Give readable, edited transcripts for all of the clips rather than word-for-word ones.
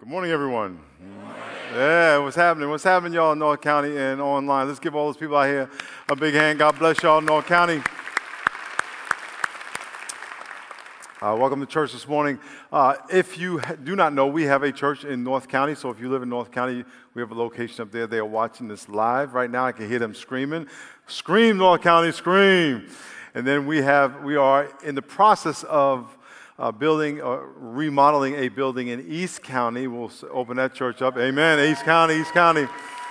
Good morning, everyone. Yeah, what's happening? What's happening, y'all in North County and online? Let's give all those people out here a big hand. God bless y'all in North County. Welcome to church this morning. If you do not know, we have a church in North County. So if you live in North County, we have a location up there. They are watching this live right now. I can hear them screaming. Scream, North County, scream. And then we are in the process of building or remodeling a building in East County. We'll open that church up. Amen. East County, East County.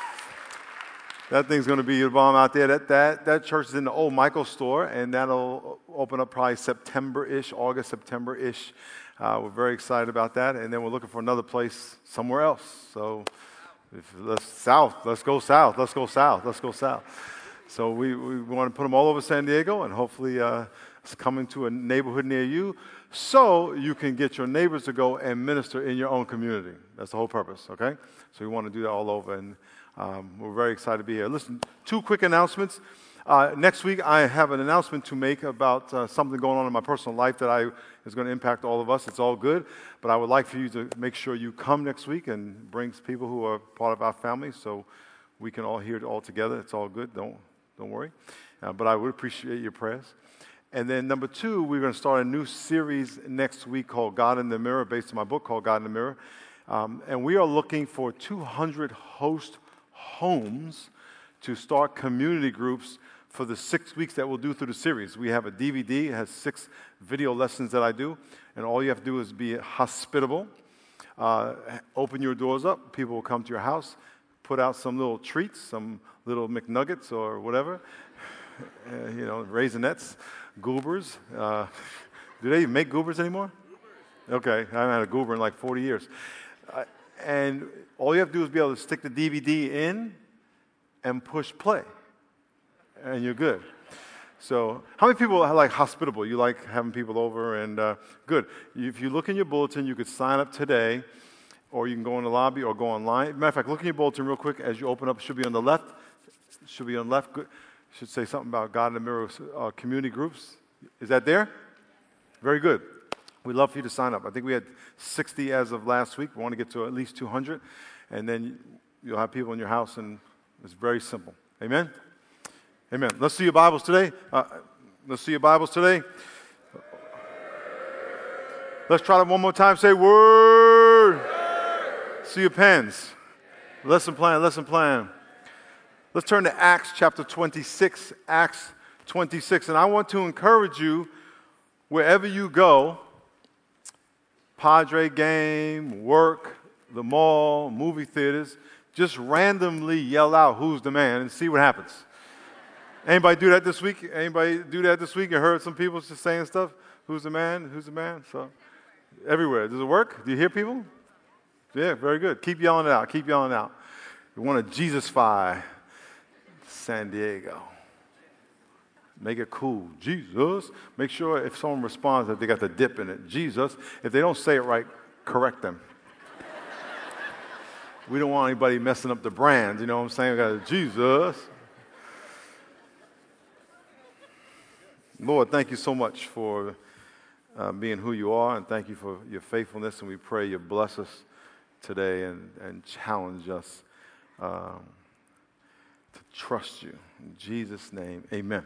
That thing's going to be a bomb out there. That church is in the old Michael store, and that'll open up probably September-ish, August, September-ish. We're very excited about that. And then we're looking for another place somewhere else. So let's go south. So we want to put them all over San Diego, and hopefully it's coming to a neighborhood near you so you can get your neighbors to go and minister in your own community. That's the whole purpose, okay? So we want to do that all over, and we're very excited to be here. Listen, two quick announcements. Next week, I have an announcement to make about something going on in my personal life that is going to impact all of us. It's all good, but I would like for you to make sure you come next week and bring people who are part of our family so we can all hear it all together. It's all good. Don't worry. But I would appreciate your prayers. And then number two, we're going to start a new series next week called God in the Mirror, based on my book called God in the Mirror. And we are looking for 200 host homes to start community groups for the 6 weeks that we'll do through the series. We have a DVD. It has 6 video lessons that I do. And all you have to do is be hospitable. Open your doors up. People will come to your house. Put out some little treats, some little McNuggets or whatever. Raisinets, goobers. Do they even make goobers anymore? Okay, I haven't had a goober in like 40 years. And all you have to do is be able to stick the DVD in and push play. And you're good. So how many people are like hospitable? You like having people over and good. If you look in your bulletin, you could sign up today, or you can go in the lobby or go online. Matter of fact, look in your bulletin real quick as you open up. It should be on the left. Good. Should say something about God in the Mirror community groups. Is that there? Very good. We'd love for you to sign up. I think we had 60 as of last week. We want to get to at least 200. And then you'll have people in your house, and it's very simple. Amen? Amen. Let's see your Bibles today. Let's try that one more time. Say, word. See your pens. Lesson plan. Let's turn to Acts chapter 26. Acts 26. And I want to encourage you, wherever you go, Padre game, work, the mall, movie theaters, just randomly yell out, "Who's the man?" and see what happens. Anybody do that this week? You heard some people just saying stuff? Who's the man? So, everywhere. Does it work? Do you hear people? Yeah, very good. Keep yelling it out. We want to Jesus-fy San Diego. Make it cool. Jesus. Make sure if someone responds that they got the dip in it. Jesus. If they don't say it right, correct them. We don't want anybody messing up the brand. You know what I'm saying? We got Jesus. Lord, thank you so much for being who you are, and thank you for your faithfulness, and we pray you bless us today and challenge us to trust you. In Jesus' name, amen.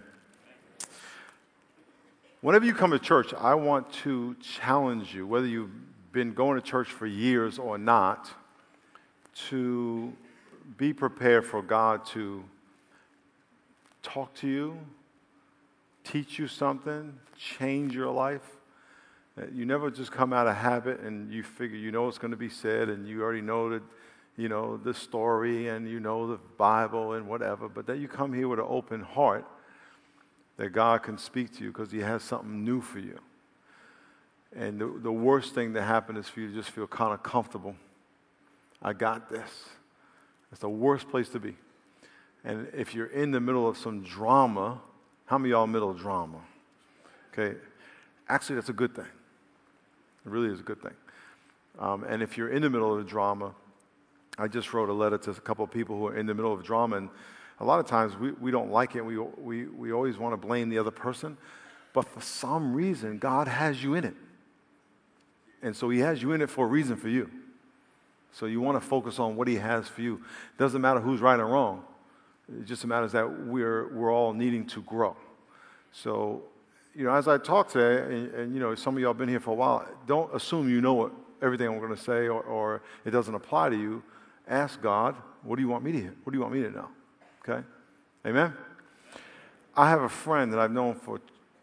Whenever you come to church, I want to challenge you, whether you've been going to church for years or not, to be prepared for God to talk to you, teach you something, change your life. You never just come out of habit and you figure you know what's going to be said and you already know that, the story and you know the Bible and whatever, but that you come here with an open heart that God can speak to you because he has something new for you. And the worst thing that happens is for you to just feel kind of comfortable. I got this. It's the worst place to be. And if you're in the middle of some drama, how many of y'all are in the middle of drama? Okay. Actually, that's a good thing. It really is a good thing. And if you're in the middle of a drama, I just wrote a letter to a couple of people who are in the middle of drama, and a lot of times we don't like it. We always want to blame the other person, but for some reason, God has you in it. And so he has you in it for a reason for you. So you want to focus on what he has for you. It doesn't matter who's right or wrong. It just matters that we're all needing to grow. So, as I talk today, and some of y'all been here for a while, don't assume you know everything I'm going to say or it doesn't apply to you. Ask God, what do you want me to hear? What do you want me to know? Okay? Amen? I have a friend that I've known for,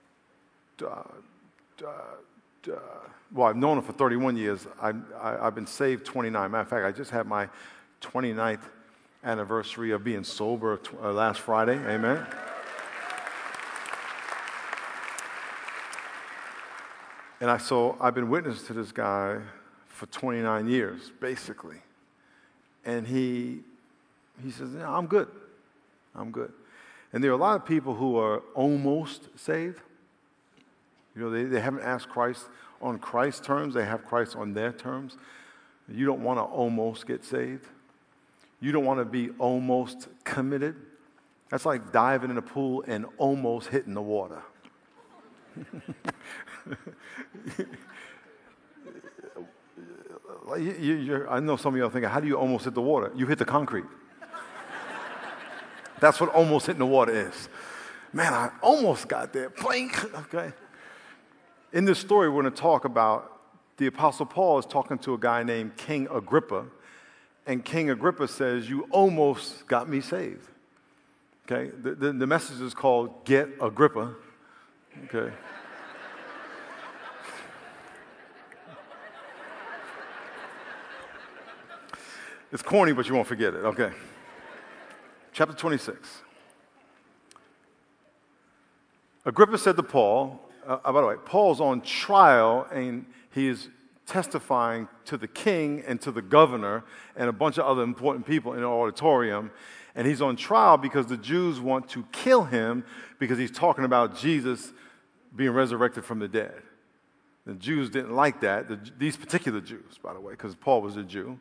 I've known him for 31 years. I've been saved 29. Matter of fact, I just had my 29th anniversary of being sober last Friday. Amen? And I've been witness to this guy for 29 years, basically. And he says, I'm good. I'm good. And there are a lot of people who are almost saved. They haven't asked Christ on Christ's terms. They have Christ on their terms. You don't want to almost get saved. You don't want to be almost committed. That's like diving in a pool and almost hitting the water. I know some of y'all thinking, how do you almost hit the water? You hit the concrete. That's what almost hitting the water is. Man, I almost got there. Blink. Okay. In this story, we're going to talk about the Apostle Paul is talking to a guy named King Agrippa, and King Agrippa says, you almost got me saved. Okay. The message is called Get Agrippa. Okay. It's corny, but you won't forget it. Okay. Chapter 26. Agrippa said to Paul, by the way, Paul's on trial, and he is testifying to the king and to the governor and a bunch of other important people in the auditorium. And he's on trial because the Jews want to kill him because he's talking about Jesus being resurrected from the dead. The Jews didn't like that, these particular Jews, by the way, because Paul was a Jew.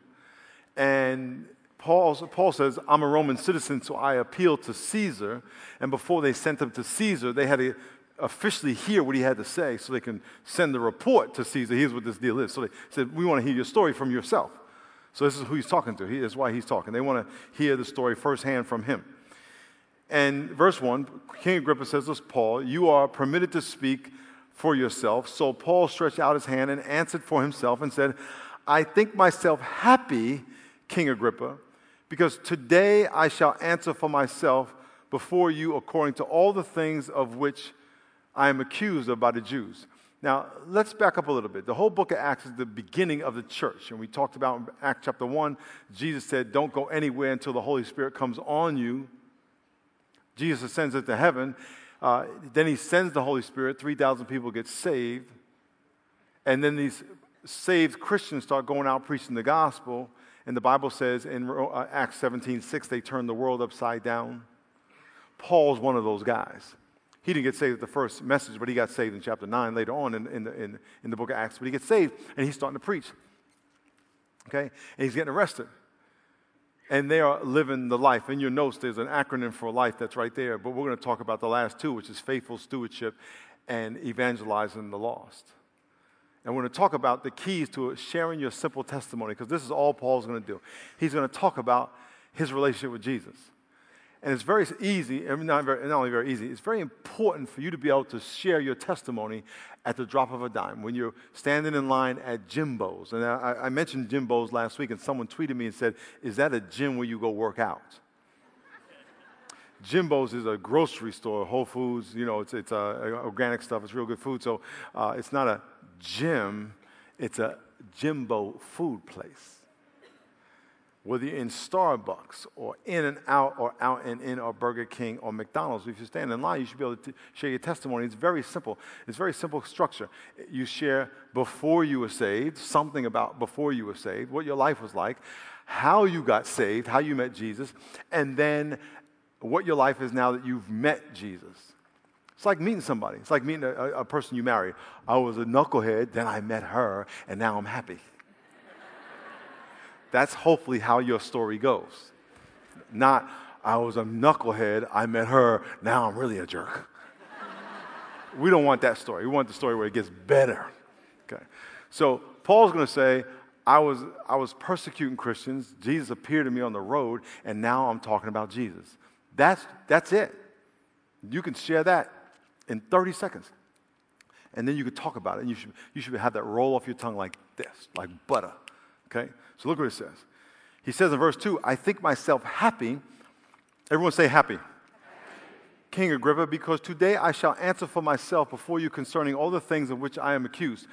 And Paul says, I'm a Roman citizen, so I appeal to Caesar. And before they sent him to Caesar, they had to officially hear what he had to say so they can send the report to Caesar. Here's what this deal is. So they said, we want to hear your story from yourself. So this is who he's talking to. That's why he's talking. They want to hear the story firsthand from him. And verse 1, King Agrippa says to Paul, you are permitted to speak for yourself. So Paul stretched out his hand and answered for himself and said, I think myself happy, King Agrippa, because today I shall answer for myself before you according to all the things of which I am accused of by the Jews. Now, let's back up a little bit. The whole book of Acts is the beginning of the church. And we talked about in Acts chapter 1, Jesus said, don't go anywhere until the Holy Spirit comes on you. Jesus ascends into heaven. Then he sends the Holy Spirit. 3,000 people get saved. And then these saved Christians start going out preaching the gospel. And the Bible says in Acts 17:6, they turned the world upside down. Paul's one of those guys. He didn't get saved at the first message, but he got saved in chapter 9 later on in the book of Acts. But he gets saved, and he's starting to preach. Okay? And he's getting arrested. And they are living the life. In your notes, there's an acronym for life that's right there. But we're going to talk about the last two, which is faithful stewardship and evangelizing the lost. And we're going to talk about the keys to sharing your simple testimony, because this is all Paul's going to do. He's going to talk about his relationship with Jesus. And it's very easy, not only very easy, it's very important for you to be able to share your testimony at the drop of a dime. When you're standing in line at Jimbo's, and I mentioned Jimbo's last week, and someone tweeted me and said, is that a gym where you go work out? Jimbo's is a grocery store, Whole Foods, it's organic stuff, it's real good food. So it's not a gym, it's a Jimbo food place. Whether you're in Starbucks or In-N-Out or Out and In or Burger King or McDonald's, if you stand in line, you should be able to share your testimony. It's very simple. It's very simple structure. You share before you were saved, something about before you were saved, what your life was like, how you got saved, how you met Jesus, and then what your life is now that you've met Jesus. It's like meeting somebody. It's like meeting a person you marry. I was a knucklehead, then I met her, and now I'm happy. That's hopefully how your story goes. Not, I was a knucklehead, I met her, now I'm really a jerk. We don't want that story. We want the story where it gets better. Okay. So Paul's going to say, I was persecuting Christians. Jesus appeared to me on the road, and now I'm talking about Jesus. That's it. You can share that in 30 seconds. And then you can talk about it, and you should have that roll off your tongue like this, like butter. Okay? So look what it says. He says in verse 2, I think myself happy. Everyone say happy. King Agrippa, because today I shall answer for myself before you concerning all the things of which I am accused.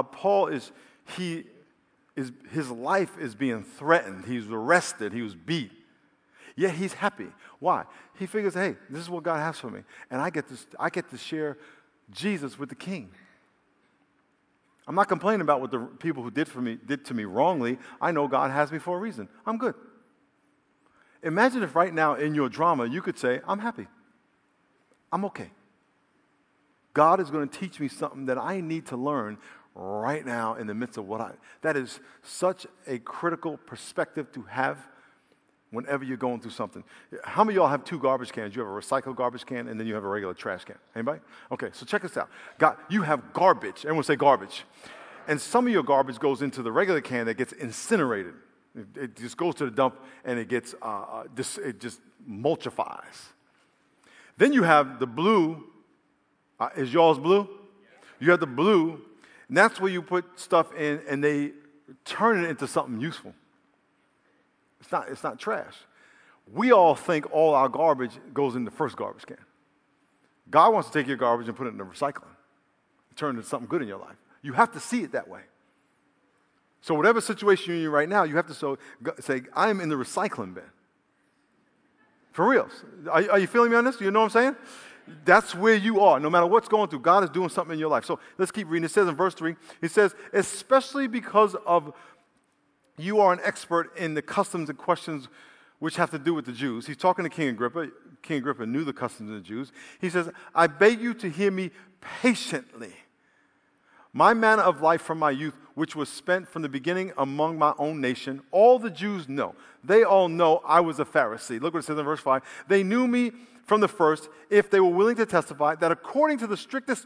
His life is being threatened. He's arrested. He was beat. Yet he's happy. Why? He figures, hey, this is what God has for me, and I get to share Jesus with the King. I'm not complaining about what the people who did to me wrongly. I know God has me for a reason. I'm good. Imagine if right now in your drama you could say, I'm happy. I'm okay. God is going to teach me something that I need to learn right now in the midst of that is such a critical perspective to have whenever you're going through something. How many of y'all have two garbage cans? You have a recycled garbage can and then you have a regular trash can. Anybody? Okay, so check this out. You have garbage. Everyone say garbage. And some of your garbage goes into the regular can that gets incinerated. It just goes to the dump and it gets, it just mulchifies. Then you have the blue. Is yours blue? You have the blue, and that's where you put stuff in, and they turn it into something useful. It's not trash. We all think all our garbage goes in the first garbage can. God wants to take your garbage and put it in the recycling, turn it into something good in your life. You have to see it that way. So whatever situation you're in right now, you have to say, I am in the recycling bin. For real. Are you feeling me on this? You know what I'm saying? That's where you are. No matter what's going through, God is doing something in your life. So let's keep reading. It says in verse 3, it says, especially because of you are an expert in the customs and questions which have to do with the Jews. He's talking to King Agrippa. King Agrippa knew the customs of the Jews. He says, I beg you to hear me patiently. My manner of life from my youth, which was spent from the beginning among my own nation, all the Jews know. They all know I was a Pharisee. Look what it says in verse 5. They knew me from the first, if they were willing to testify that according to the strictest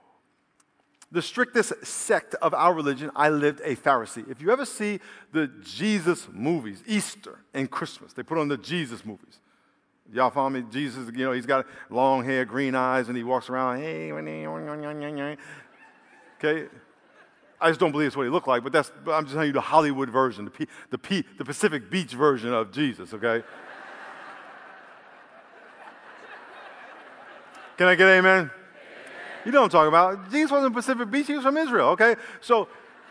sect of our religion, I lived a Pharisee. If you ever see the Jesus movies, Easter and Christmas, they put on the Jesus movies. Y'all follow me? Jesus, he's got long hair, green eyes, and he walks around, hey, okay? I just don't believe it's what he looked like, but I'm just telling you the Hollywood version, the Pacific Beach version of Jesus, okay? Can I get an amen? Amen? You know what I'm talking about. Jesus wasn't Pacific Beach, he was from Israel, okay? So,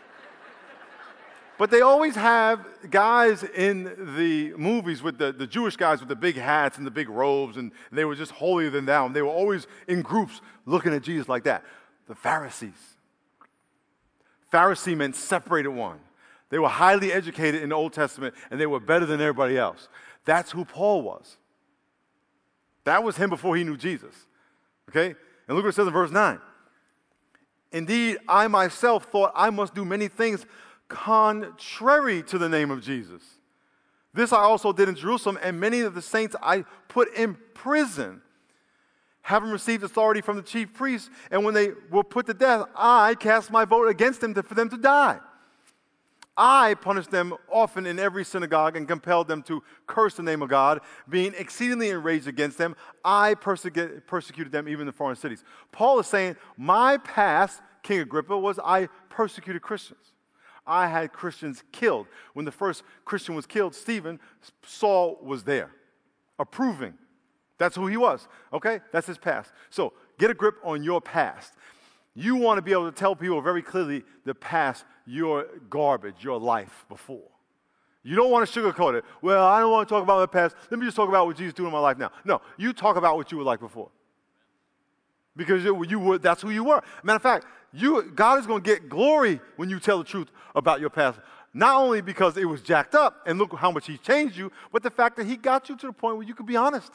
but they always have guys in the movies with the Jewish guys with the big hats and the big robes, and they were just holier than thou. They were always in groups looking at Jesus like that. The Pharisees. Pharisee meant separated one. They were highly educated in the Old Testament, and they were better than everybody else. That's who Paul was. That was him before he knew Jesus. Okay? And look what it says in verse 9. Indeed, I myself thought I must do many things contrary to the name of Jesus. This I also did in Jerusalem, and many of the saints I put in prison, having received authority from the chief priests, and when they were put to death, I cast my vote against them for them to die. I punished them often in every synagogue and compelled them to curse the name of God, being exceedingly enraged against them. I persecuted them even in foreign cities. Paul is saying, my past, King Agrippa, was I persecuted Christians. I had Christians killed. When the first Christian was killed, Stephen, Saul was there, approving. That's who he was, okay? That's his past. So get a grip on your past. You want to be able to tell people very clearly the past, your garbage, your life before. You don't want to sugarcoat it. Well, I don't want to talk about my past. Let me just talk about what Jesus is doing in my life now. No, you talk about what you were like before. Because that's who you were. Matter of fact, God is going to get glory when you tell the truth about your past. Not only because it was jacked up, and look how much He's changed you, but the fact that He got you to the point where you could be honest.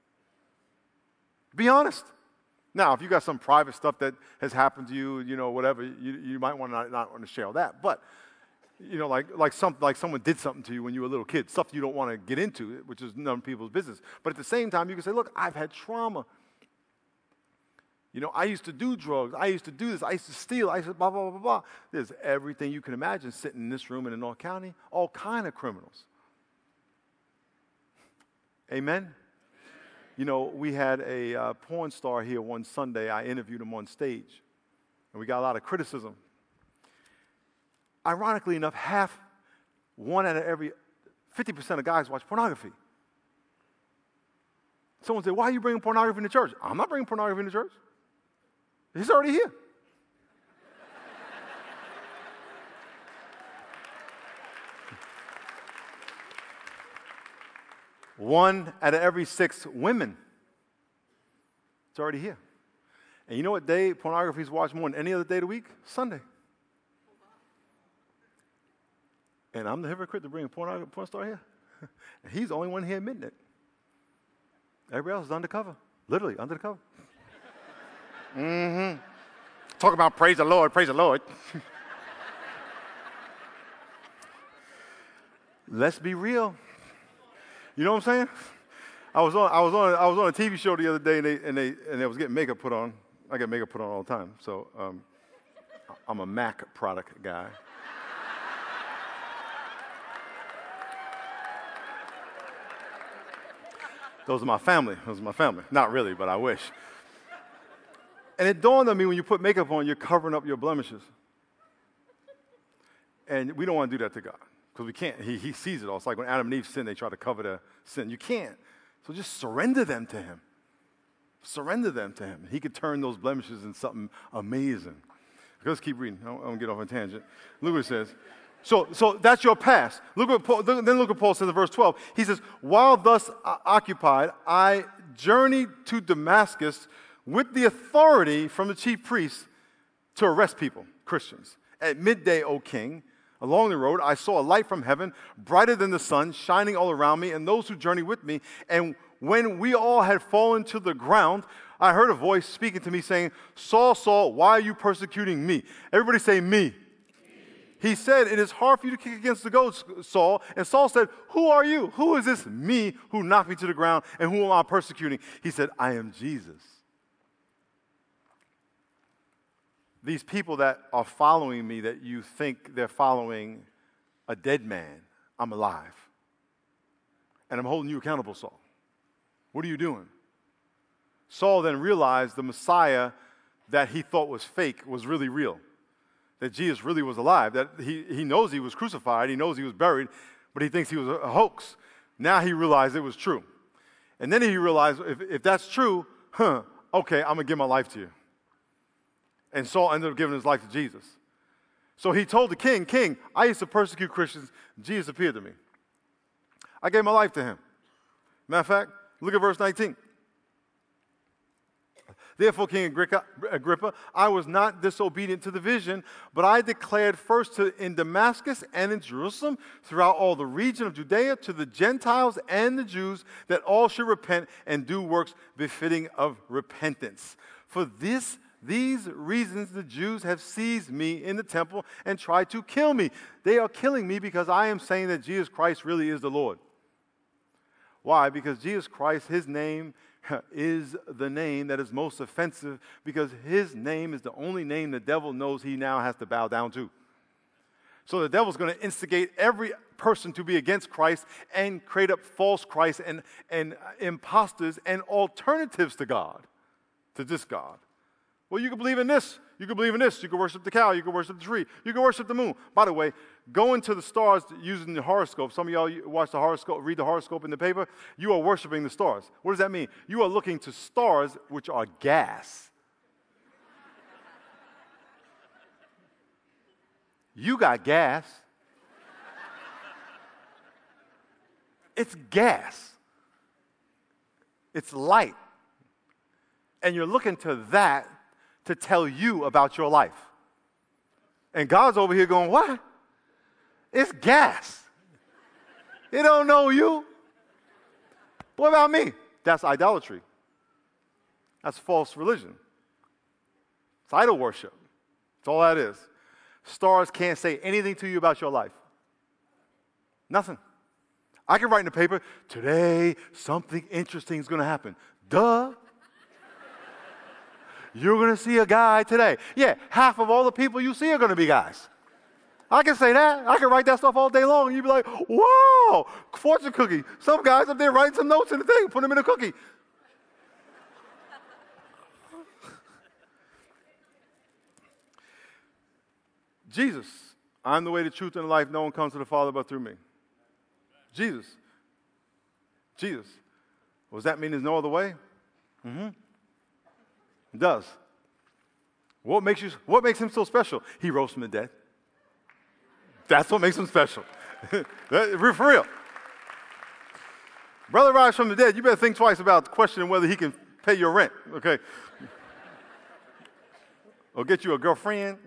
Be honest. Now, if you got some private stuff that has happened to you, whatever, you might want to not want to share all that. But, like someone did something to you when you were a little kid, stuff you don't want to get into, which is none of people's business. But at the same time, you can say, look, I've had trauma. I used to do drugs. I used to do this. I used to steal. I used to blah, blah, blah, blah. There's everything you can imagine sitting in this room in North County, all kind of criminals. Amen? We had a porn star here one Sunday. I interviewed him on stage, and we got a lot of criticism. Ironically enough, 50% of guys watch pornography. Someone said, why are you bringing pornography into church? I'm not bringing pornography into church. It's already here. One out of every 6 women. It's already here. And you know what day pornography is watched more than any other day of the week? Sunday. And I'm the hypocrite to bring a porn star here. And he's the only one here admitting it. Everybody else is undercover. Literally, under the cover. Mm-hmm. Talk about praise the Lord, praise the Lord. Let's be real. You know what I'm saying? I was on a TV show the other day, and they was getting makeup put on. I get makeup put on all the time, so I'm a MAC product guy. Those are my family. Not really, but I wish. And it dawned on me, when you put makeup on, you're covering up your blemishes. And we don't want to do that to God, because we can't. He sees it all. It's like when Adam and Eve sinned, they try to cover their sin. You can't. So just surrender them to him. Surrender them to him. He could turn those blemishes into something amazing. Let's keep reading. I don't want to get off on a tangent. Look what it says. So that's your past. Look what Paul says in verse 12. He says, while thus occupied, I journeyed to Damascus with the authority from the chief priests to arrest people, Christians. At midday, O king, along the road, I saw a light from heaven, brighter than the sun, shining all around me and those who journeyed with me. And when we all had fallen to the ground, I heard a voice speaking to me saying, Saul, Saul, why are you persecuting me? Everybody say, me. He said, it is hard for you to kick against the goads, Saul. And Saul said, who are you? Who is this me who knocked me to the ground, and who am I persecuting? He said, I am Jesus. These people that are following me, that you think they're following a dead man, I'm alive. And I'm holding you accountable, Saul. What are you doing? Saul then realized the Messiah that he thought was fake was really real. That Jesus really was alive, that he knows he was crucified, he knows he was buried, but he thinks he was a hoax. Now he realized it was true. And then he realized, if that's true, okay, I'm going to give my life to you. And Saul ended up giving his life to Jesus. So he told the king, I used to persecute Christians. Jesus appeared to me. I gave my life to him. Matter of fact, look at verse 19. Therefore, King Agrippa, I was not disobedient to the vision, but I declared first in Damascus and in Jerusalem, throughout all the region of Judea, to the Gentiles and the Jews, that all should repent and do works befitting of repentance. For these reasons the Jews have seized me in the temple and tried to kill me. They are killing me because I am saying that Jesus Christ really is the Lord. Why? Because Jesus Christ, his name is the name that is most offensive, because his name is the only name the devil knows he now has to bow down to. So the devil's going to instigate every person to be against Christ and create up false Christs and imposters and alternatives to God, to this God. Well, you can believe in this. You can believe in this. You can worship the cow. You can worship the tree. You can worship the moon. By the way, go into the stars using the horoscope. Some of y'all watch the horoscope, read the horoscope in the paper. You are worshiping the stars. What does that mean? You are looking to stars, which are gas. You got gas. It's gas. It's light. And you're looking to that to tell you about your life. And God's over here going, what? It's gas. It don't know you. What about me? That's idolatry. That's false religion. It's idol worship. That's all that is. Stars can't say anything to you about your life. Nothing. I can write in the paper, today something interesting is going to happen. Duh. you're going to see a guy today. Yeah, half of all the people you see are going to be guys. I can say that. I can write that stuff all day long. And you'd be like, wow, fortune cookie. Some guys up there writing some notes in the thing, put them in a cookie. Jesus, I'm the way, the truth, and the life. No one comes to the Father but through me. Jesus. Jesus. Does that mean there's no other way? Mm-hmm. It does. What makes him so special? He rose from the dead. That's what makes him special. For real. Brother rise from the dead, you better think twice about questioning whether he can pay your rent, okay? Or get you a girlfriend.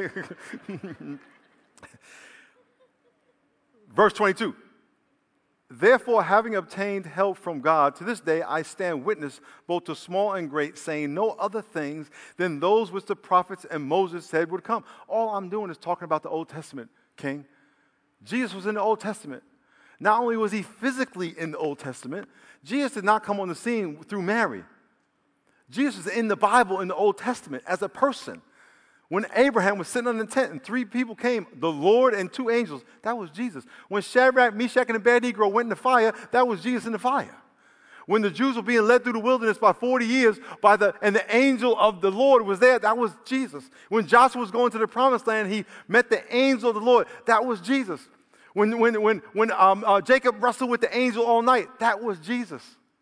Verse 22. Therefore, having obtained help from God, to this day I stand witness both to small and great, saying no other things than those which the prophets and Moses said would come. All I'm doing is talking about the Old Testament, King. Jesus was in the Old Testament. Not only was he physically in the Old Testament, Jesus did not come on the scene through Mary. Jesus is in the Bible in the Old Testament as a person. When Abraham was sitting on the tent and 3 people came, the Lord and 2 angels, that was Jesus. When Shadrach, Meshach, and Abednego went in the fire, that was Jesus in the fire. When the Jews were being led through the wilderness by 40 years, and the angel of the Lord was there, that was Jesus. When Joshua was going to the promised land, he met the angel of the Lord, that was Jesus. When Jacob wrestled with the angel all night, that was Jesus.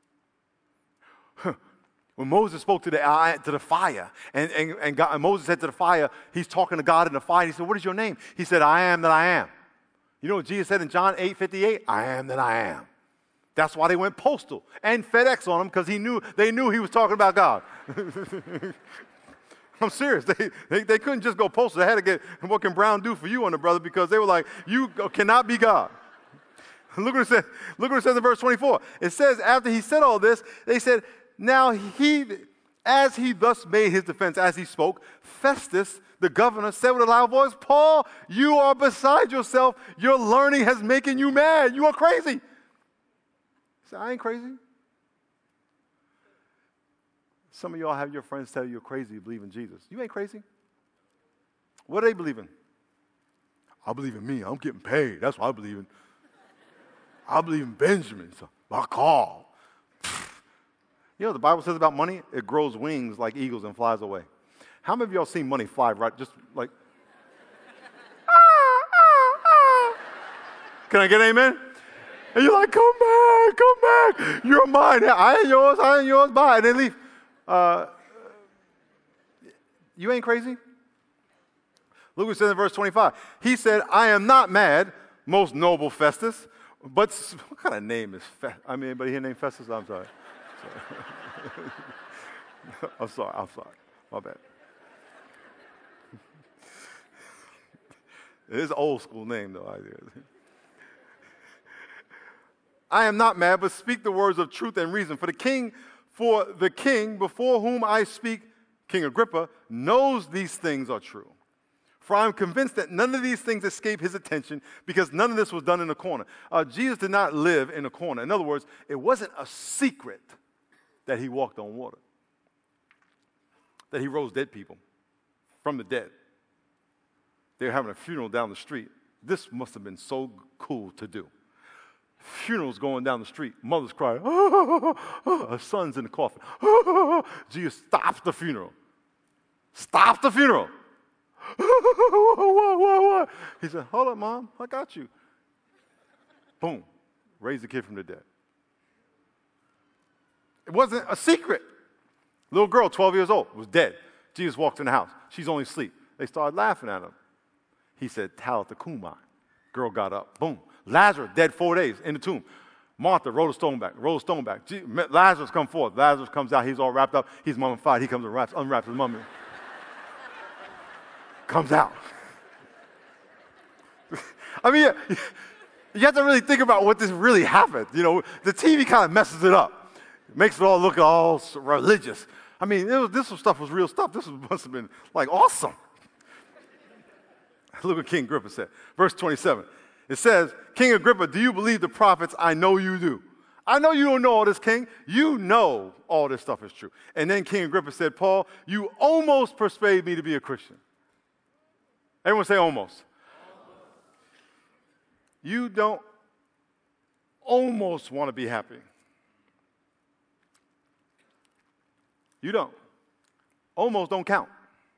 When Moses spoke to the fire, and Moses said to the fire, he's talking to God in the fire. He said, what is your name? He said, I am that I am. You know what Jesus said in John 8:58? I am that I am. That's why they went postal and FedEx on him, because they knew he was talking about God. I'm serious. They couldn't just go postal. They had to get, what can Brown do for you on the brother? Because they were like, you cannot be God. Look what it says. Look what it says in verse 24. It says, after he said all this, they said, now as he thus made his defense, as he spoke, Festus, the governor, said with a loud voice, Paul, you are beside yourself. Your learning has making you mad. You are crazy. He said, I ain't crazy. Some of y'all have your friends tell you you're crazy, you believe in Jesus. You ain't crazy. What do they believe in? I believe in me. I'm getting paid. That's what I believe in. I believe in Benjamin. So my call. You know what the Bible says about money? It grows wings like eagles and flies away. How many of y'all seen money fly right, just like, Can I get an amen? And you're like, come back, you're mine. I ain't yours, bye. And they leave. You ain't crazy? Look what it says in verse 25. He said, I am not mad, most noble Festus, but what kind of name is Festus? I mean, anybody here named Festus? I'm sorry. I'm sorry. My bad. It is an old school name, though. I am not mad, but speak the words of truth and reason. For the king before whom I speak, King Agrippa, knows these things are true. For I am convinced that none of these things escape his attention, because none of this was done in a corner. Jesus did not live in a corner. In other words, it wasn't a secret that he walked on water, that he rose dead people from the dead. They were having a funeral down the street. This must have been so cool to do. Funerals going down the street. Mothers crying. Her son's in the coffin. Jesus stops the funeral. Stop the funeral. What? He said, hold up, Mom. I got you. Boom. Raised the kid from the dead. It wasn't a secret. Little girl, 12 years old, was dead. Jesus walked in the house. She's only asleep. They started laughing at him. He said, Talitha Cumi. Girl got up. Boom. Lazarus, dead 4 days in the tomb. Martha, roll the stone back. Lazarus come forth. Lazarus comes out. He's all wrapped up. He's mummified. He comes and unwraps his mummy. Comes out. I mean, you have to really think about what this really happened. You know, the TV kind of messes it up. Makes it all look all religious. I mean, this stuff was real stuff. This must have been like awesome. Look what King Agrippa said. Verse 27. It says, King Agrippa, do you believe the prophets? I know you do. I know you don't know all this, King. You know all this stuff is true. And then King Agrippa said, Paul, you almost persuaded me to be a Christian. Everyone say almost. You don't almost want to be happy. You don't. Almost don't count.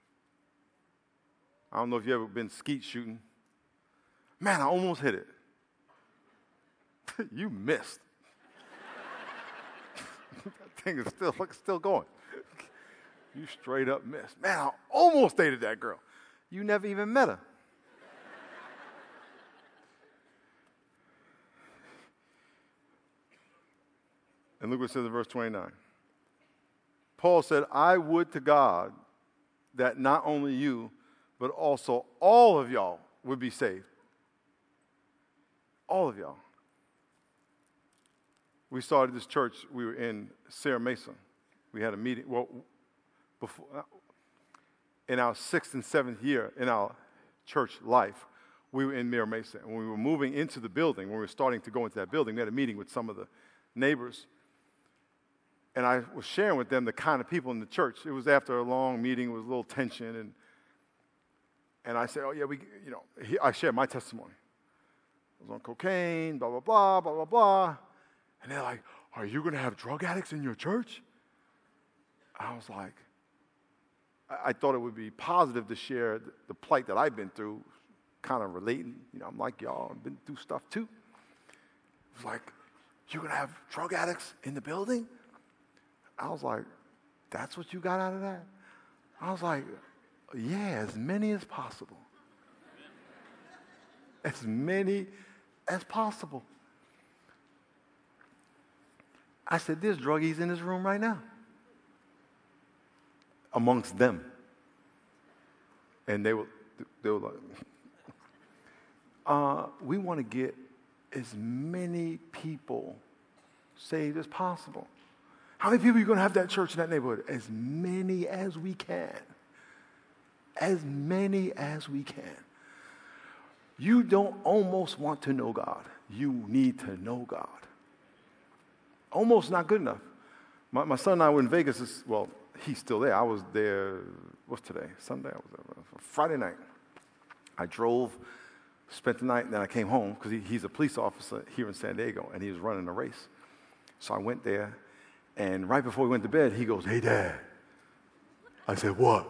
I don't know if you've ever been skeet shooting. Man, I almost hit it. You missed. That thing is still going. You straight up missed. Man, I almost dated that girl. You never even met her. And look what it says in verse 29. Paul said, I would to God that not only you, but also all of y'all would be saved. All of y'all. We started this church, we were in Sierra Mesa. We had a meeting, before, in our 6th and 7th year in our church life, we were in Mira Mesa. And when we were moving into the building, when we were starting to go into that building, we had a meeting with some of the neighbors. And I was sharing with them the kind of people in the church. It was after a long meeting, it was a little tension. And I said, oh, yeah, I shared my testimony. I was on cocaine, blah, blah, blah, blah, blah, blah. And they're like, are you going to have drug addicts in your church? I was like, I thought it would be positive to share the plight that I've been through, kind of relating. I'm like y'all, I've been through stuff too. It was like, you're going to have drug addicts in the building? I was like, that's what you got out of that? I was like, yeah, as many as possible. As many as possible. I said, there's druggies in this room right now. Amongst them. And they were like, we want to get as many people saved as possible. How many people are you going to have that church in that neighborhood? As many as we can. As many as we can. You don't almost want to know God. You need to know God. Almost not good enough. My son and I were in Vegas. He's still there. I was there, what's today? Sunday? I was there. Friday night. I drove, spent the night, and then I came home because he's a police officer here in San Diego, and he was running a race. So I went there, and right before we went to bed, he goes, hey, Dad. I said, what?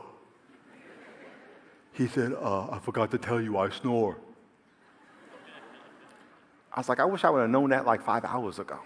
He said, I forgot to tell you I snore. I was like, I wish I would have known that like 5 hours ago.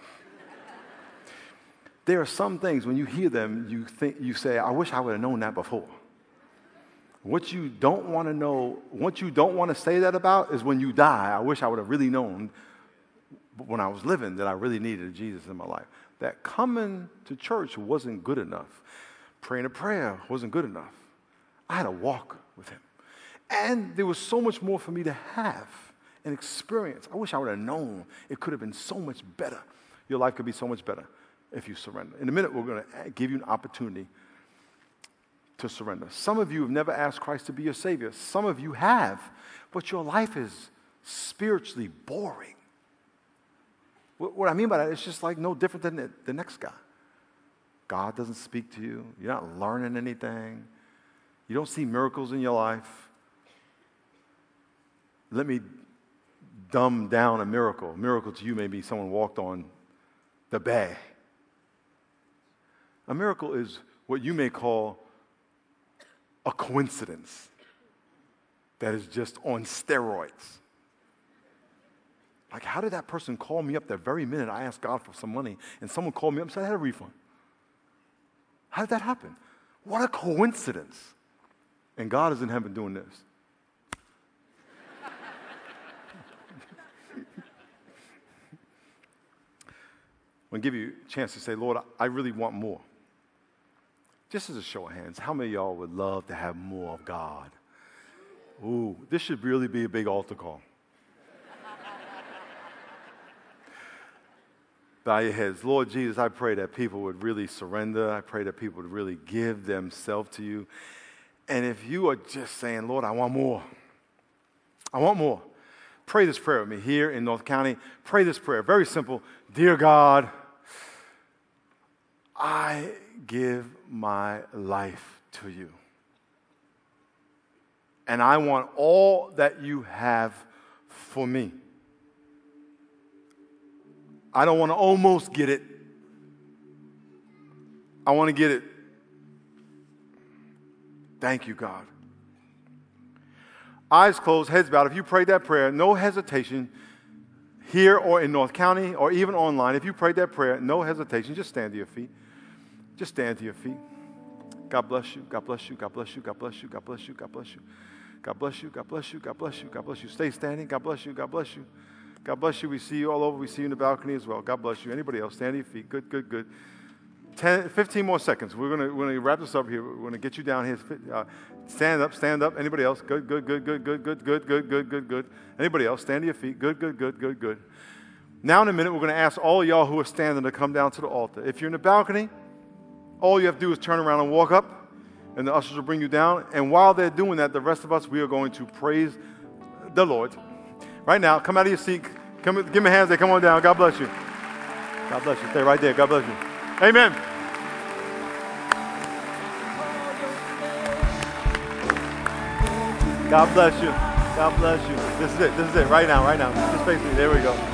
There are some things, when you hear them, you say, I wish I would have known that before. What you don't want to know, what you don't want to say that about is when you die, I wish I would have really known when I was living that I really needed Jesus in my life. That coming to church wasn't good enough. Praying a prayer wasn't good enough. I had to walk with him. And there was so much more for me to have and experience. I wish I would have known it could have been so much better. Your life could be so much better if you surrender. In a minute, we're going to give you an opportunity to surrender. Some of you have never asked Christ to be your Savior. Some of you have, but your life is spiritually boring. What I mean by that, it's just like no different than the next guy. God doesn't speak to you. You're not learning anything. You don't see miracles in your life. Let me dumb down a miracle. A miracle to you may be someone walked on the bay. A miracle is what you may call a coincidence that is just on steroids. Like, how did that person call me up that very minute I asked God for some money and someone called me up and said I had a refund? How did that happen? What a coincidence. And God is in heaven doing this. I'm going to give you a chance to say, Lord, I really want more. Just as a show of hands, how many of y'all would love to have more of God? Ooh, this should really be a big altar call. Bow your heads. Lord Jesus, I pray that people would really surrender. I pray that people would really give themselves to you. And if you are just saying, Lord, I want more. I want more. Pray this prayer with me here in North County. Pray this prayer. Very simple. Dear God, I give my life to you. And I want all that you have for me. I don't want to almost get it. I want to get it. Thank you, God. Eyes closed, heads bowed. If you prayed that prayer, no hesitation, here or in North County or even online, if you prayed that prayer, no hesitation, just stand to your feet. Just stand to your feet. God bless you. God bless you. God bless you. God bless you. God bless you. God bless you. God bless you. God bless you. God bless you. God bless you. Stay standing. God bless you. God bless you. God bless you. We see you all over. We see you in the balcony as well. God bless you. Anybody else? Stand to your feet. Good, good, good. 15 more seconds. We're gonna wrap this up here. We're gonna get you down here. Stand up. Stand up. Anybody else? Good, good, good, good, good, good, good, good, good, good, good. Anybody else? Stand to your feet. Good, good, good, good, good. Now in a minute, we're gonna ask all of y'all who are standing to come down to the altar. If you're in the balcony, all you have to do is turn around and walk up, and the ushers will bring you down. And while they're doing that, the rest of us, we are going to praise the Lord. Right now, come out of your seat. Come, give me hands. Come on down. God bless you. God bless you. Stay right there. God bless you. Amen. God bless you. God bless you. This is it. This is it. Right now. Right now. Just face me. There we go.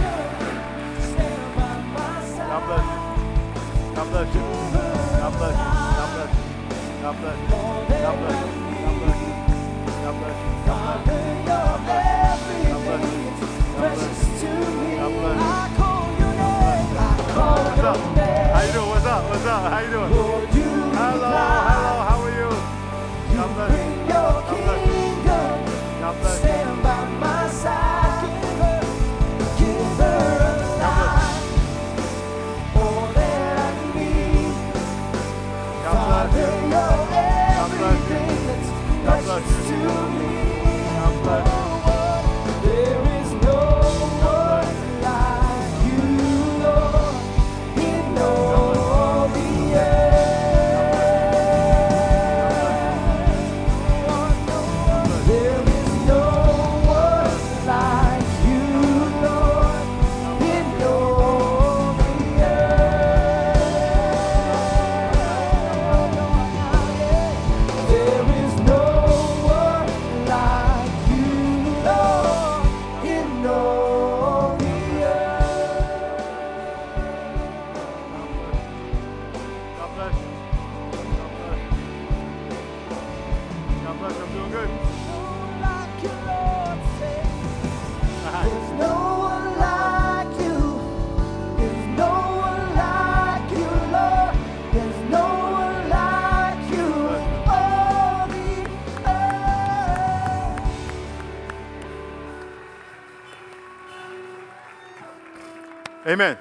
God bless you. God bless you. God bless you. God bless you. God bless you. God bless you. God bless you. God bless you. God bless you. God bless you. God bless you. God bless you. What's up? How you doing? What's up? What's up? How you doing? Hello. Hello. How are you? God bless you. God bless you. God bless you. Stand by my side. Give her a life. All that I need. God bless you. God bless you. God bless you. God bless you. There is no one like you, Lord, in all the earth. There is no one like you, Lord, in all the earth. There is no one like you, Lord, in all the earth. God bless you. God bless you. God bless you. I'm doing good. There's no one like you. There's no one like you, Lord. There's no one like you in all the earth. Amen.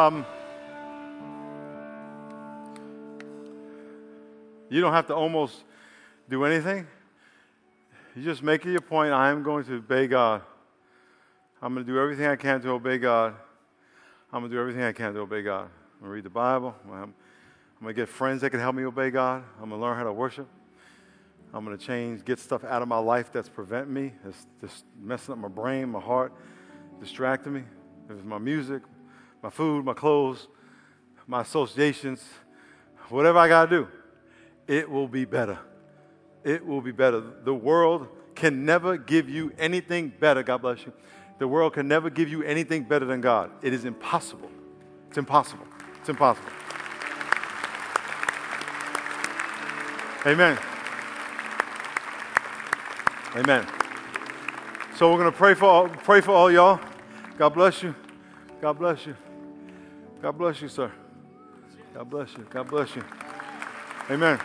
You don't have to almost do anything. You just make it your point. I am going to obey God. I'm going to do everything I can to obey God. I'm going to do everything I can to obey God. I'm going to read the Bible. I'm going to get friends that can help me obey God. I'm going to learn how to worship. I'm going to get stuff out of my life that's preventing me. It's just messing up my brain, my heart, distracting me. If it's my music, my food, my clothes, my associations, whatever I got to do, it will be better. It will be better. The world can never give you anything better. God bless you. The world can never give you anything better than God. It is impossible. It's impossible. It's impossible. Amen. Amen. So we're going to pray for all y'all. God bless you. God bless you. God bless you, sir. God bless you. God bless you. Amen.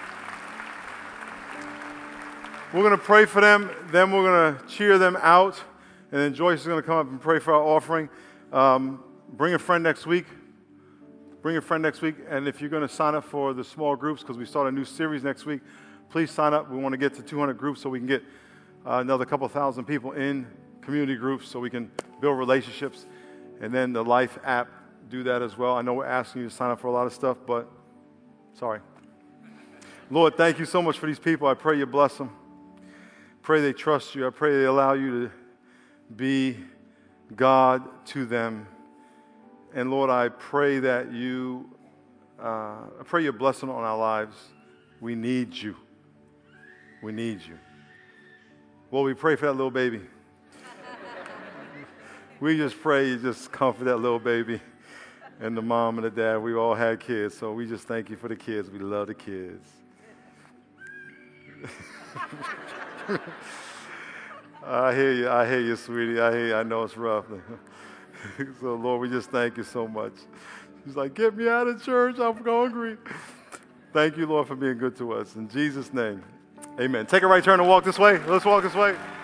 We're going to pray for them. Then we're going to cheer them out. And then Joyce is going to come up and pray for our offering. Bring a friend next week. Bring a friend next week. And if you're going to sign up for the small groups, because we start a new series next week, please sign up. We want to get to 200 groups so we can get another couple thousand people in community groups so we can build relationships. And then the Life app, do that as well. I know we're asking you to sign up for a lot of stuff, but sorry. Lord, thank you so much for these people. I pray you bless them. Pray they trust you. I pray they allow you to be God to them. And Lord, I pray that you I pray your blessing on our lives. We need you. We need you. Well, we pray for that little baby. We just pray you just comfort that little baby and the mom and the dad. We all had kids, so we just thank you for the kids. We love the kids. I hear you, sweetie. I know it's rough. So, Lord, we just thank you so much. He's like, get me out of church. I'm hungry. Thank you, Lord, for being good to us. In Jesus' name, amen. Take a right turn and walk this way. Let's walk this way.